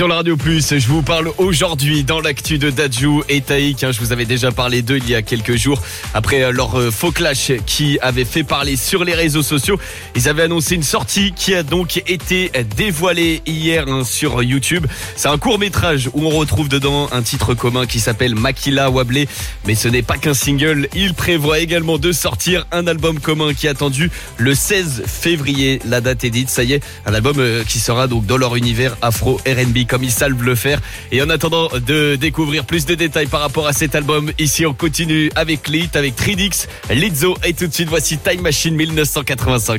sur la Radio Plus. Je vous parle aujourd'hui dans l'actu de Dadju et Taïk. Je vous avais déjà parlé d'eux il y a quelques jours. Après leur faux clash qui avait fait parler sur les réseaux sociaux, ils avaient annoncé une sortie qui a donc été dévoilée hier sur YouTube. C'est un court-métrage où on retrouve dedans un titre commun qui s'appelle Makila Wablé. Mais ce n'est pas qu'un single. Ils prévoient également de sortir un album commun qui est attendu le 16 février. La date est dite, ça y est, un album qui sera donc dans leur univers afro R&B comme ils savent le faire. Et en attendant de découvrir plus de détails par rapport à cet album, ici on continue avec Lit, avec Tridix, Lizzo, et tout de suite voici Time Machine 1985.